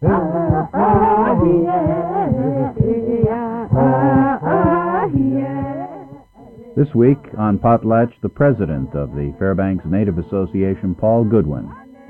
This week on Potlatch, the president of the Fairbanks Native Association, Paul Goodwin.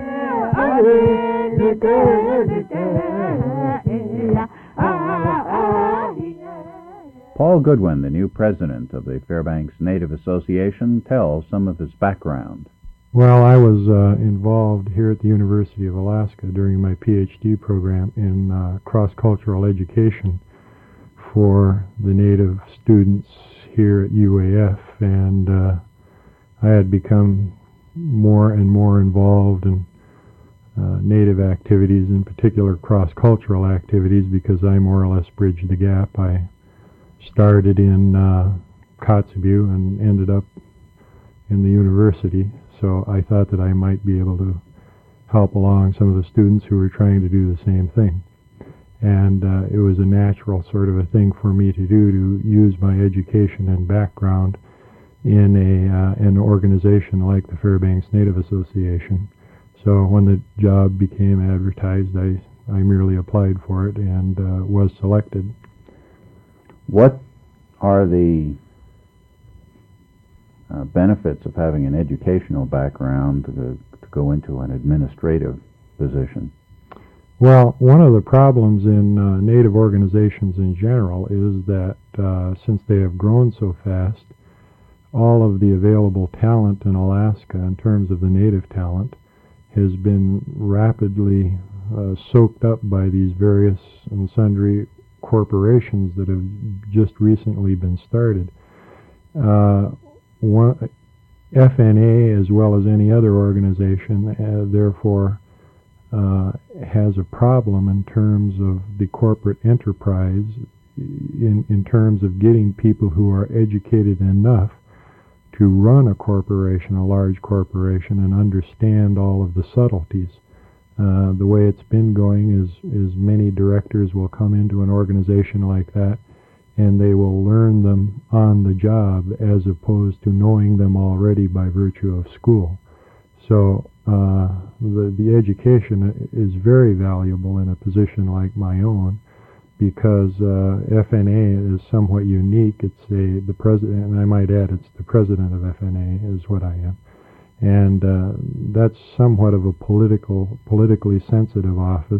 Paul Goodwin, the new president of the Fairbanks Native Association, tells some of his background. Well, I was involved here at the University of Alaska during my PhD program in cross-cultural education for the Native students here at UAF, and I had become more and more involved in Native activities, in particular cross-cultural activities, because I more or less bridged the gap. I started in Kotzebue and ended up in the university, so I thought that I might be able to help along some of the students who were trying to do the same thing. And it was a natural sort of a thing for me to do, to use my education and background in an organization like the Fairbanks Native Association. So when the job became advertised, I merely applied for it and was selected. What are the benefits of having an educational background to go into an administrative position? Well, one of the problems in Native organizations in general is that since they have grown so fast, all of the available talent in Alaska in terms of the Native talent has been rapidly soaked up by these various and sundry corporations that have just recently been started. FNA, as well as any other organization, therefore has a problem in terms of the corporate enterprise, in terms of getting people who are educated enough to run a corporation, a large corporation, and understand all of the subtleties. The way it's been going is many directors will come into an organization like that, and they will learn them on the job as opposed to knowing them already by virtue of school. So the education is very valuable in a position like my own, because FNA is somewhat unique. It's the president, and I might add, it's the president of FNA is what I am. And that's somewhat of a politically sensitive office.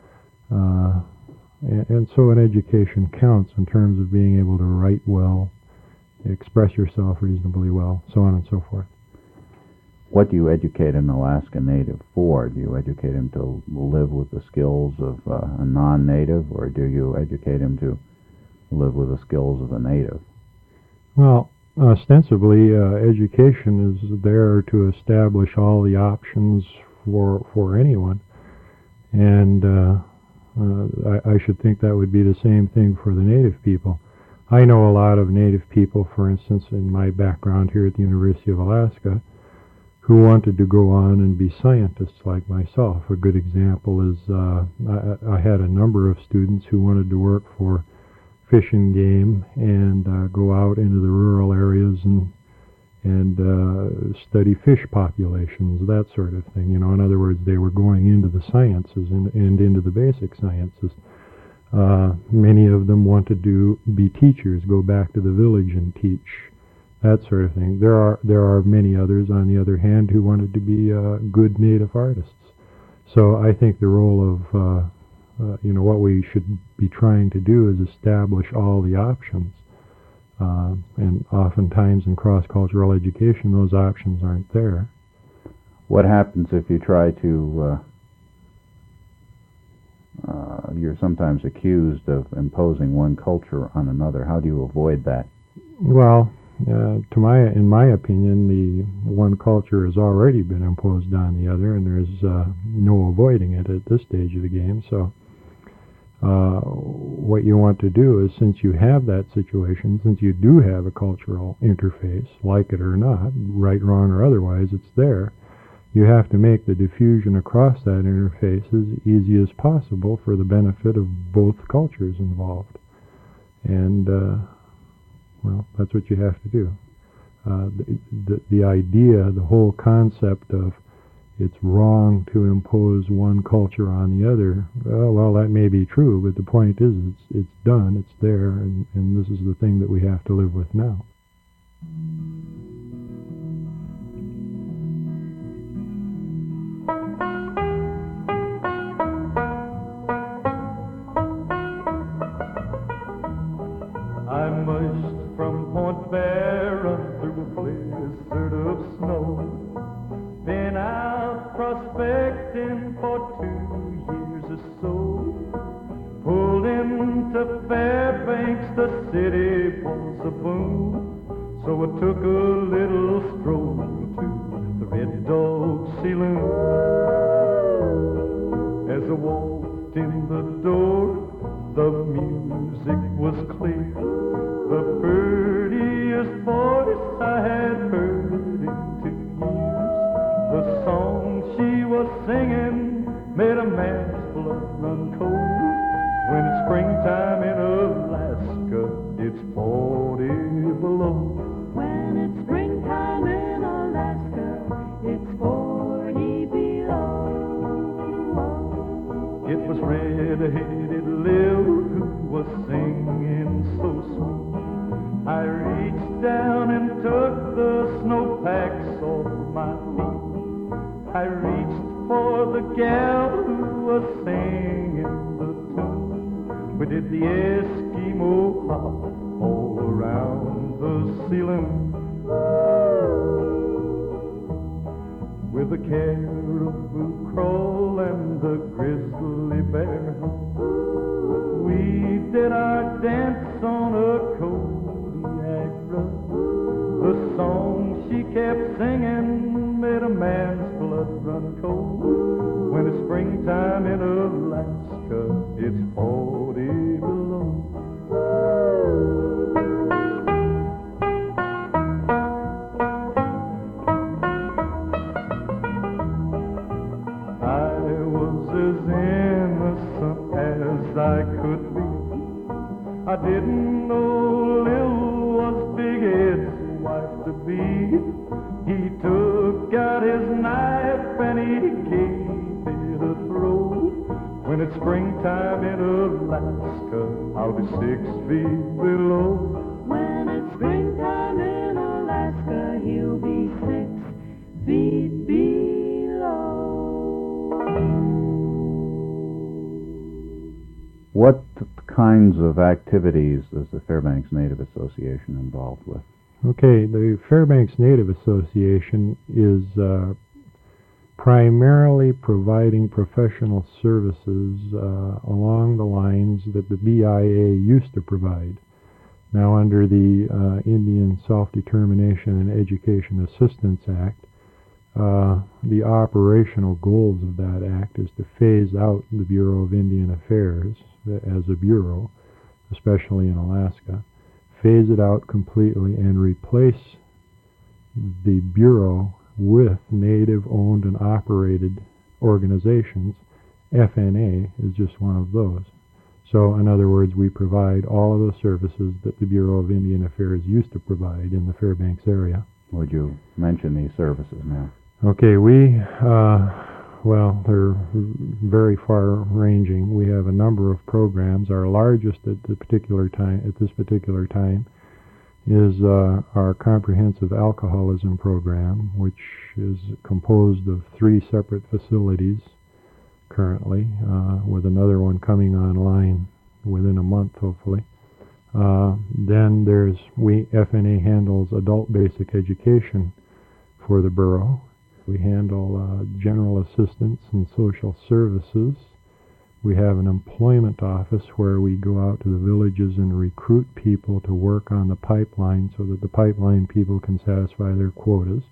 And so an education counts in terms of being able to write well, express yourself reasonably well, so on and so forth. What do you educate an Alaska Native for? Do you educate him to live with the skills of a non-Native, or do you educate him to live with the skills of a Native? Well, ostensibly, education is there to establish all the options for anyone, and I should think that would be the same thing for the Native people. I know a lot of Native people, for instance, in my background here at the University of Alaska, who wanted to go on and be scientists like myself. A good example is I had a number of students who wanted to work for Fish and Game and go out into the rural areas and study fish populations, that sort of thing. You know, in other words, they were going into the sciences and into the basic sciences. Many of them wanted to be teachers, go back to the village and teach, that sort of thing. There are many others, on the other hand, who wanted to be good Native artists. So I think the role of what we should be trying to do is establish all the options. And oftentimes in cross-cultural education, those options aren't there. What happens if you try to, you're sometimes accused of imposing one culture on another. How do you avoid that? Well, in my opinion, the one culture has already been imposed on the other, and there's no avoiding it at this stage of the game. So what you want to do is, since you have that situation, since you do have a cultural interface, like it or not, right, wrong, or otherwise, it's there, you have to make the diffusion across that interface as easy as possible for the benefit of both cultures involved. And, well, that's what you have to do. The idea, the whole concept of it's wrong to impose one culture on the other. Well, that may be true, but the point is it's done, it's there, and this is the thing that we have to live with now. I mushed from Point Barrow through a blizzard of snow. Been out prospecting for 2 years or so. Pulled into Fairbanks, the city was a boom. So I took a little stroll to the Red Dog Saloon. As I walked in the door, the music was clear. The prettiest voice I had heard in 2 years. The song she was singing made a man's blood run cold. When it's springtime in Alaska, it's 40 below. When it's springtime in Alaska, it's 40 below. It was red-headed Lil who was singing so sweet. I reached down and took the snowpacks off my feet. I reached for the gal who was singing the tune. We did the Eskimo hop all around the saloon. With the caribou crawl and the grizzly bear hunt, we did our dance on a Kodiak run. The song she kept singing made a man's blood run cold. When it's springtime in Alaska, it's 40 below. I was as innocent as I could be. I didn't know Lil was Big Ed's wife to be. He took out his knife and he gave it a throw. When it's springtime in Alaska, I'll be 6 feet below. When it's springtime in Alaska, he'll be 6 feet below. What kinds of activities is the Fairbanks Native Association involved with? Okay, the Fairbanks Native Association is primarily providing professional services along the lines that the BIA used to provide. Now, under the Indian Self-Determination and Education Assistance Act, the operational goals of that act is to phase out the Bureau of Indian Affairs as a bureau, especially in Alaska, phase it out completely and replace the Bureau with Native-owned and operated organizations. FNA is just one of those. So, in other words, we provide all of the services that the Bureau of Indian Affairs used to provide in the Fairbanks area. Would you mention these services now? Okay, well, they're very far-ranging. We have a number of programs. Our largest at this particular time, is our comprehensive alcoholism program, which is composed of 3 separate facilities currently, with another one coming online within a month, hopefully. Then FNA handles adult basic education for the borough. We handle general assistance and social services. We have an employment office where we go out to the villages and recruit people to work on the pipeline so that the pipeline people can satisfy their quotas.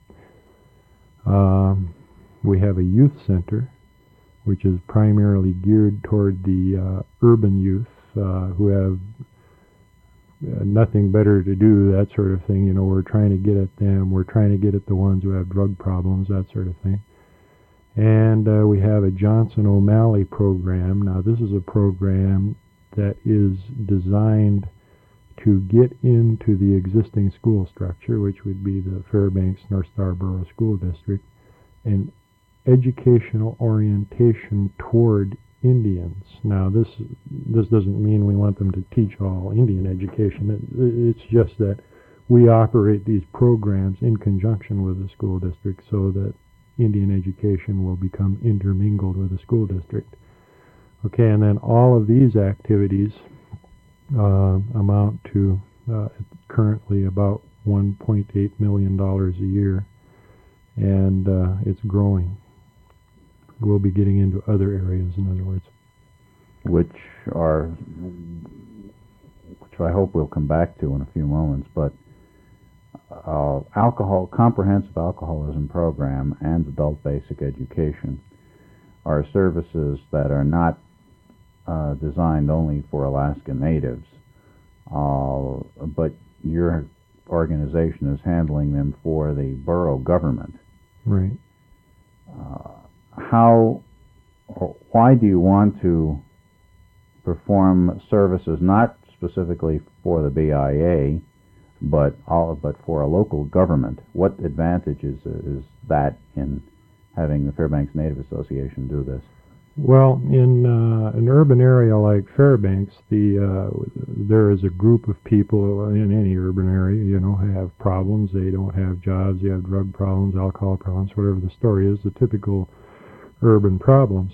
We have a youth center, which is primarily geared toward the urban youth who have nothing better to do, that sort of thing. You know, we're trying to get at them. We're trying to get at the ones who have drug problems, that sort of thing. And we have a Johnson O'Malley program. Now, this is a program that is designed to get into the existing school structure, which would be the Fairbanks North Star Borough School District, and educational orientation toward Indians. Now, this doesn't mean we want them to teach all Indian education. It's just that we operate these programs in conjunction with the school district so that Indian education will become intermingled with the school district. Okay, and then all of these activities amount to currently about $1.8 million a year, and it's growing. We'll be getting into other areas, in other words. Which I hope we'll come back to in a few moments, but comprehensive alcoholism program and adult basic education are services that are not designed only for Alaska Natives, but your organization is handling them for the borough government. Right. Why do you want to perform services not specifically for the BIA, but for a local government? What advantages is that in having the Fairbanks Native Association do this? Well, in an urban area like Fairbanks, there is a group of people in any urban area, who have problems. They don't have jobs. They have drug problems, alcohol problems, whatever the story is, the typical urban problems.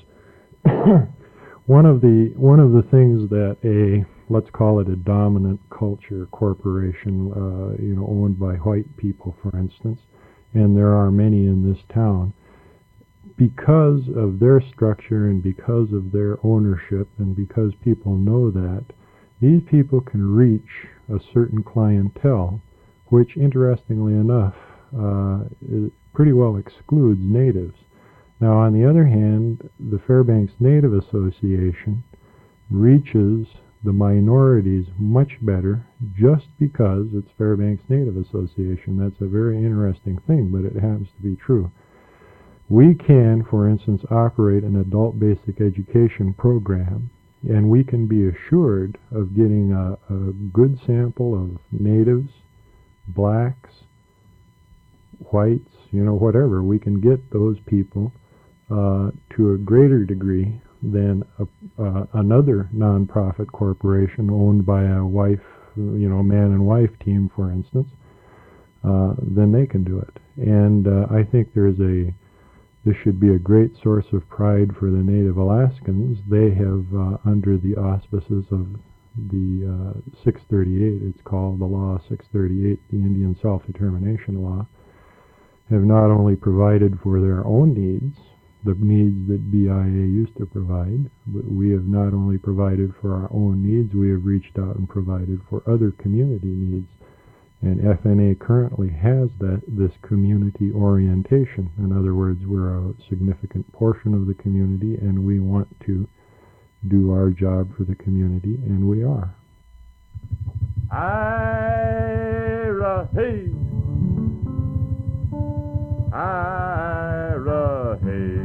One of the things that let's call it a dominant culture corporation, owned by white people, for instance, and there are many in this town, because of their structure and because of their ownership and because people know that, these people can reach a certain clientele, which, interestingly enough, pretty well excludes natives. Now, on the other hand, the Fairbanks Native Association reaches the minorities much better just because it's Fairbanks Native Association. That's a very interesting thing, but it happens to be true. We can, for instance, operate an adult basic education program, and we can be assured of getting a good sample of natives, blacks, whites, whatever. We can get those people to a greater degree than another nonprofit corporation owned by a wife, man and wife team, for instance. Then they can do it. And I think this should be a great source of pride for the Native Alaskans. They have, under the auspices of the 638, it's called the Law 638, the Indian Self-Determination Law, have not only provided for their own needs, the needs that BIA used to provide, but we have not only provided for our own needs, we have reached out and provided for other community needs. And FNA currently has this community orientation. In other words, we're a significant portion of the community, and we want to do our job for the community, and we are. Ira, hey! Ira, hey!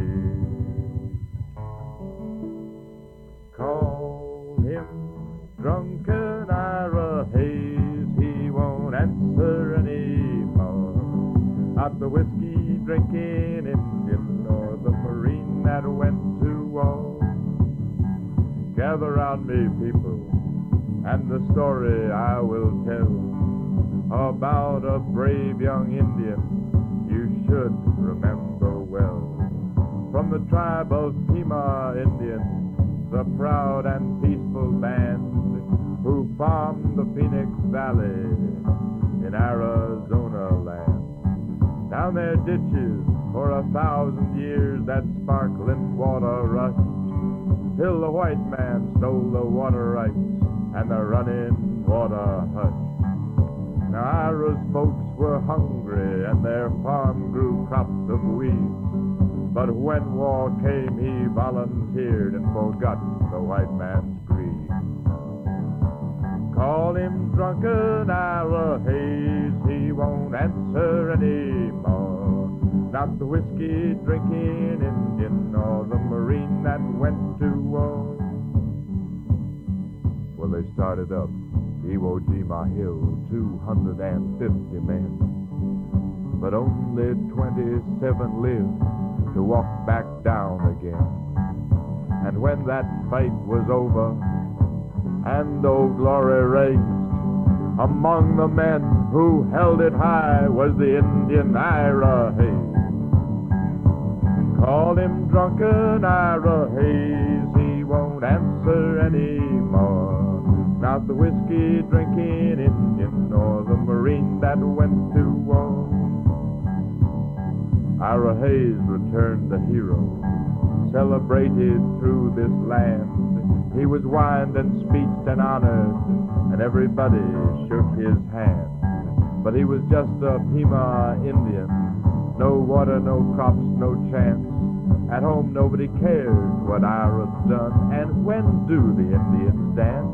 Call him drunken Ira Hayes, he won't answer anymore. Not the whiskey drinking Indian or the Marine that went to war. Gather round me, people, and the story I will tell about a brave young Indian you should remember well. From the tribe of Pima Indians, a proud and peaceful band who farmed the Phoenix Valley in Arizona land. Down their ditches for 1,000 years that sparkling water rushed, till the white man stole the water rights and the running water hushed. Now Ira's folks were hungry and their farm grew crops of weeds, but when war came he volunteered and forgot the white man's greed. Call him drunken Ira Hayes, he won't answer anymore. Not the whiskey drinking Indian or the Marine that went to war. Well, they started up Iwo Jima Hill, 250 men, but only 27 lived to walk back down again. And when that fight was over, and Old Glory raised, among the men who held it high was the Indian Ira Hayes. Call him drunken Ira Hayes, he won't answer anymore. Not the whiskey drinking Indian nor the Marine that went to war. Ira Hayes returned a hero, celebrated through this land. He was wined and speeched and honored, and everybody shook his hand. But he was just a Pima Indian, no water, no crops, no chance. At home nobody cared what Ira's done, and when do the Indians dance?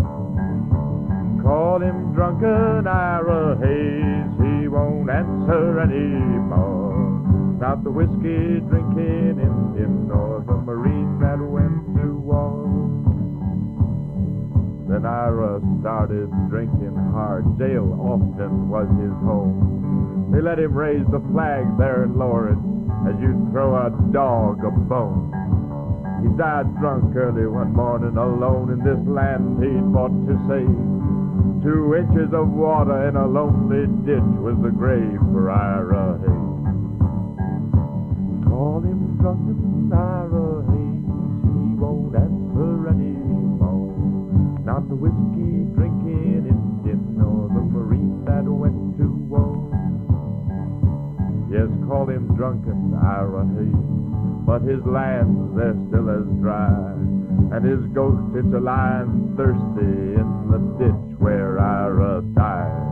Call him drunken Ira Hayes, he won't answer anymore. Not the whiskey drinking Indian nor the Marine that went to war. Then Ira started drinking hard. Jail often was his home. They let him raise the flag there and lower it as you'd throw a dog a bone. He died drunk early one morning, alone in this land he'd fought to save. 2 inches of water in a lonely ditch was the grave for Ira Hayes. Call him drunken Ira Hayes, he won't answer anymore. Not the whiskey drinking Indian nor the Marine that went to war. Yes, call him drunken Ira Hayes, but his lands, they're still as dry, and his ghost, it's a lying thirsty in the ditch where Ira died.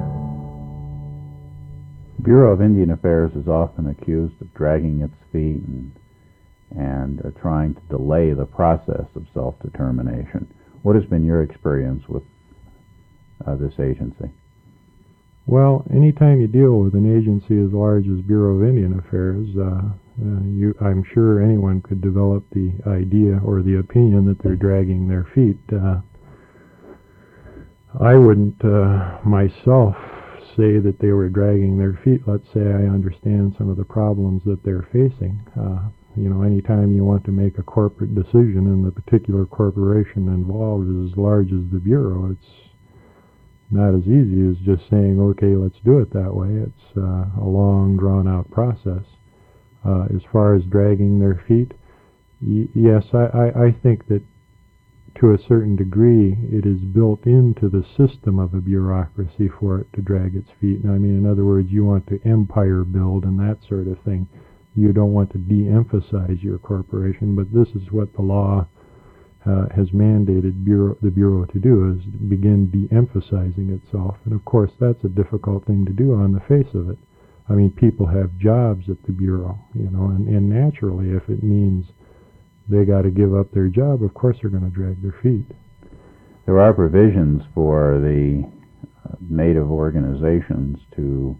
The Bureau of Indian Affairs is often accused of dragging its feet and trying to delay the process of self-determination. What has been your experience with this agency? Well, anytime you deal with an agency as large as Bureau of Indian Affairs, I'm sure anyone could develop the idea or the opinion that they're dragging their feet. I wouldn't myself say that they were dragging their feet. Let's say I understand some of the problems that they're facing. Anytime you want to make a corporate decision and the particular corporation involved is as large as the Bureau, it's not as easy as just saying, okay, let's do it that way. It's a long, drawn-out process. As far as dragging their feet, yes, I think that to a certain degree it is built into the system of a bureaucracy for it to drag its feet. I mean, in other words, you want to empire build and that sort of thing. You don't want to de-emphasize your corporation, but this is what the law has mandated the Bureau to do, is begin de-emphasizing itself. And of course, that's a difficult thing to do on the face of it. I mean, people have jobs at the Bureau, and naturally, if it means they got to give up their job, of course they're going to drag their feet. There are provisions for the Native organizations to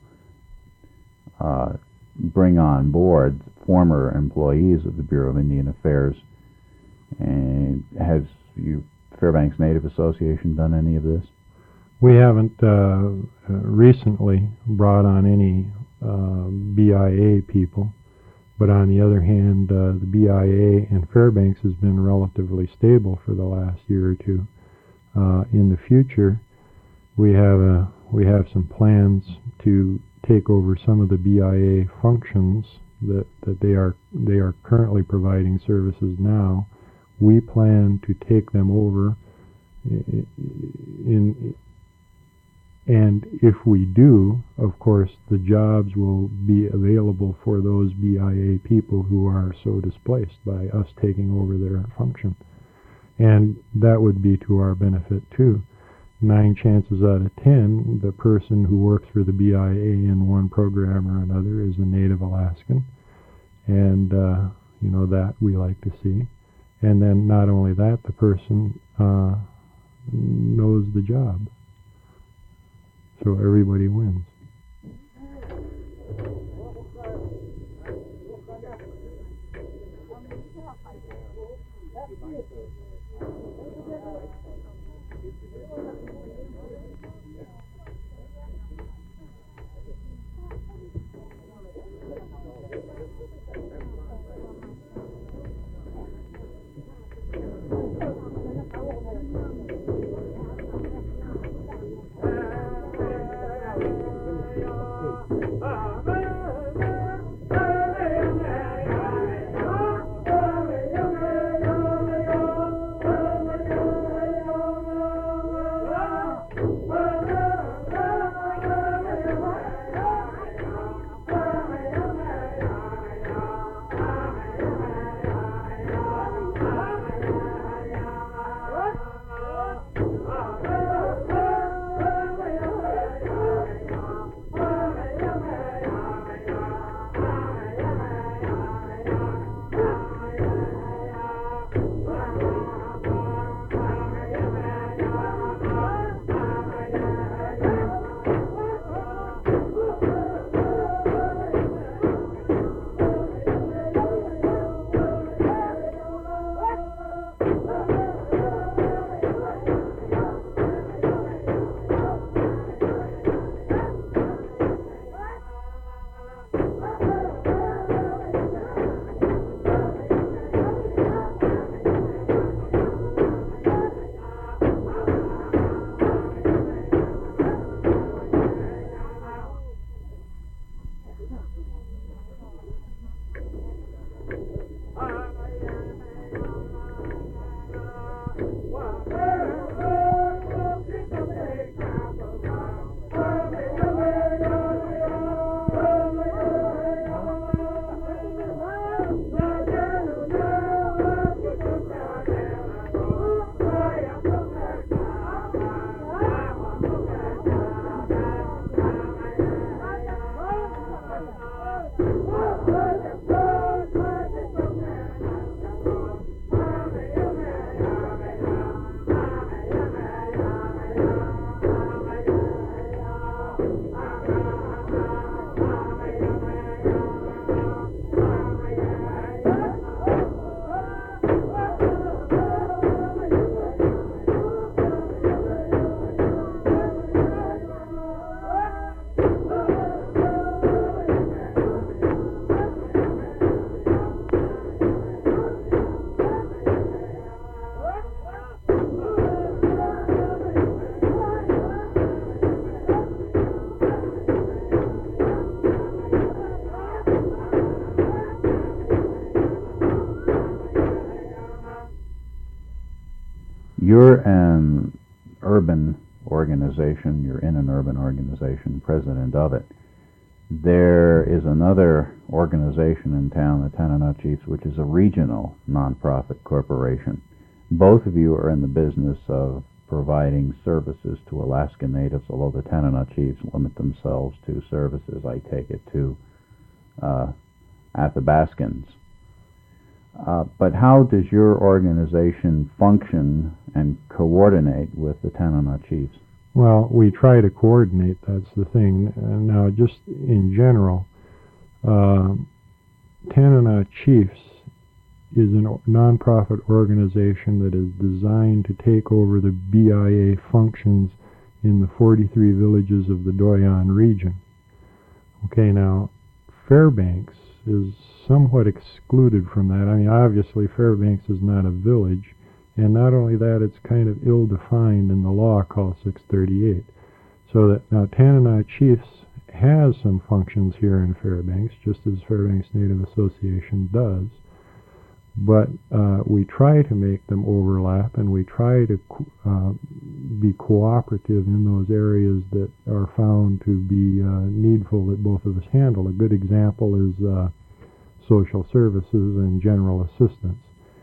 bring on board former employees of the Bureau of Indian Affairs. And has Fairbanks Native Association done any of this? We haven't recently brought on any BIA people, but on the other hand, the BIA and Fairbanks has been relatively stable for the last year or two. In the future, we have some plans to take over some of the BIA functions that they are currently providing services now. We plan to take them over and if we do, of course, the jobs will be available for those BIA people who are so displaced by us taking over their function. And that would be to our benefit too. 9 chances out of 10, the person who works for the BIA in one program or another is a Native Alaskan. And, that we like to see. And then not only that, the person knows the job. So everybody wins. you're an urban organization, you're in an urban organization, president of it. There is another organization in town, the Tanana Chiefs, which is a regional nonprofit corporation. Both of you are in the business of providing services to Alaska Natives, although the Tanana Chiefs limit themselves to services, I take it, to Athabascans. But how does your organization function and coordinate with the Tanana Chiefs? Well, we try to coordinate, that's the thing. Now, just in general, Tanana Chiefs is a nonprofit organization that is designed to take over the BIA functions in the 43 villages of the Doyon region. Okay, now, Fairbanks is somewhat excluded from that. I mean, obviously, Fairbanks is not a village, and not only that, it's kind of ill-defined in the law called 638. So that now Tanana Chiefs has some functions here in Fairbanks, just as Fairbanks Native Association does. But we try to make them overlap, and we try to be cooperative in those areas that are found to be needful that both of us handle. A good example is social services and general assistance.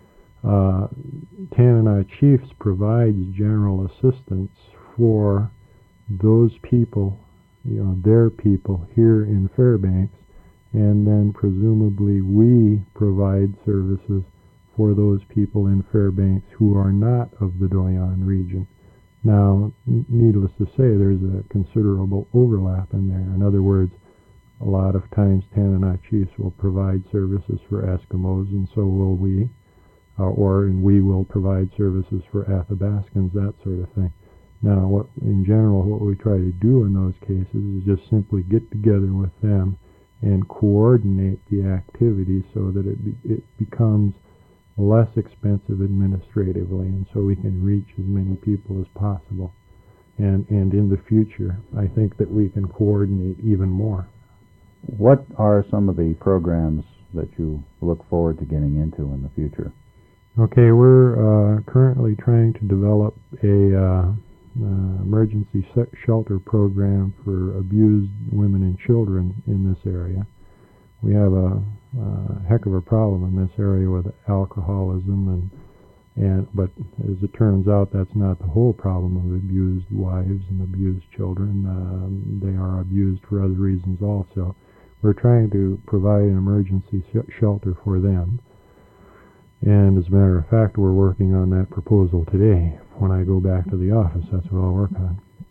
Tanana Chiefs provides general assistance for those people, their people here in Fairbanks, and then presumably we provide services for those people in Fairbanks who are not of the Doyon region. Now, needless to say, there's a considerable overlap in there. In other words, a lot of times Tanana Chiefs will provide services for Eskimos, and so will we. And we will provide services for Athabascans, that sort of thing. Now, in general, what we try to do in those cases is just simply get together with them and coordinate the activity so that it becomes less expensive administratively, and so we can reach as many people as possible. And in the future, I think that we can coordinate even more. What are some of the programs that you look forward to getting into in the future? Okay, we're currently trying to develop a emergency shelter program for abused women and children in this area. We have a heck of a problem in this area with alcoholism, but as it turns out, that's not the whole problem of abused wives and abused children. They are abused for other reasons also. We're trying to provide an emergency shelter for them. And as a matter of fact, we're working on that proposal today. When I go back to the office, that's what I'll work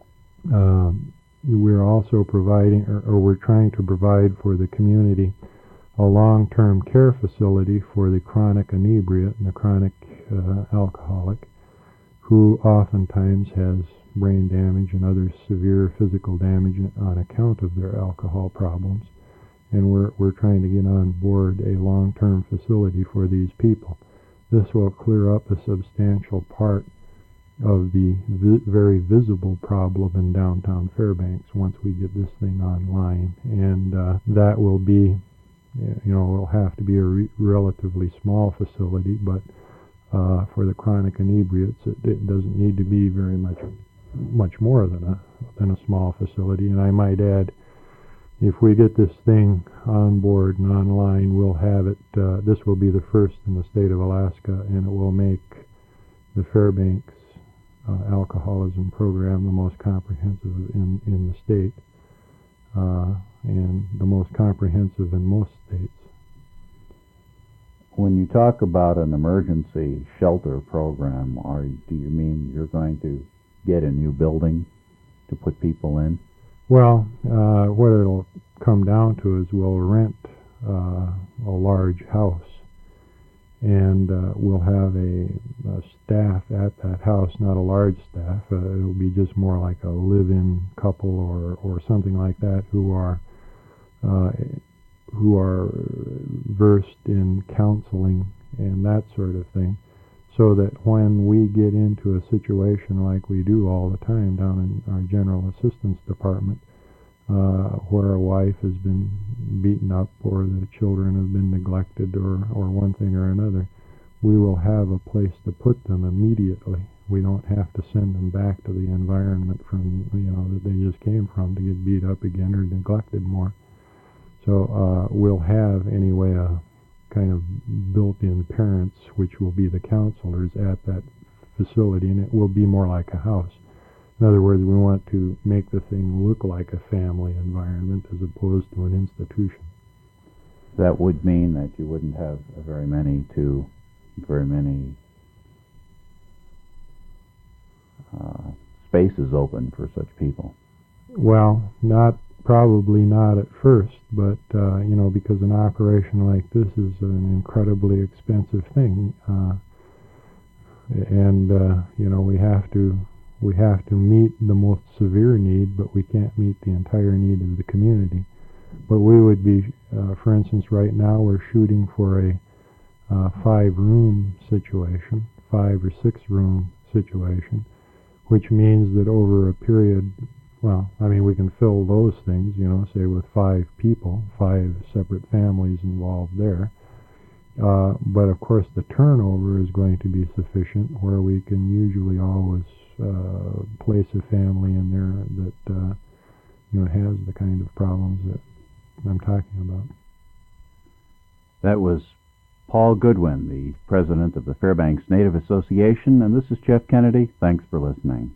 on. We're also providing, or we're trying to provide for the community a long-term care facility for the chronic inebriate and the chronic alcoholic, who oftentimes has brain damage and other severe physical damage on account of their alcohol problems. And we're trying to get on board a long-term facility for these people. This will clear up a substantial part of the very visible problem in downtown Fairbanks once we get this thing online. And that will be, will have to be a relatively small facility, but for the chronic inebriates, it doesn't need to be very much more than a small facility. And I might add, if we get this thing on board and online, we'll have it, this will be the first in the state of Alaska, and it will make the Fairbanks alcoholism program the most comprehensive in the state, and the most comprehensive in most states. When you talk about an emergency shelter program, do you mean you're going to get a new building to put people in? Well, what it'll come down to is we'll rent a large house, and we'll have a staff at that house, not a large staff. It'll be just more like a live-in couple or something like that who are versed in counseling and that sort of thing, so that when we get into a situation like we do all the time down in our general assistance department, where a wife has been beaten up or the children have been neglected or one thing or another, we will have a place to put them immediately We don't have to send them back to the environment from that they just came from to get beat up again or neglected more. So we'll have anyway a kind of built-in parents, which will be the counselors at that facility, and it will be more like a house. In other words, we want to make the thing look like a family environment as opposed to an institution. That would mean that you wouldn't have very many spaces open for such people. Well, probably not at first, but because an operation like this is an incredibly expensive thing, and we have to meet the most severe need, but we can't meet the entire need of the community. But we would be, for instance, right now we're shooting for a 5-room situation, 5 or 6 room situation, which means that over a period, we can fill those things, say with 5 people, 5 separate families involved there. But of course the turnover is going to be sufficient where we can usually always place a family in there that has the kind of problems that I'm talking about. That was Paul Goodwin, the president of the Fairbanks Native Association, and this is Jeff Kennedy. Thanks for listening.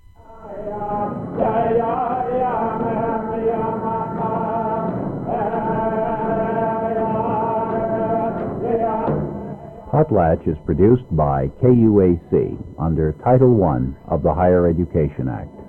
Potlatch is produced by KUAC under Title I of the Higher Education Act.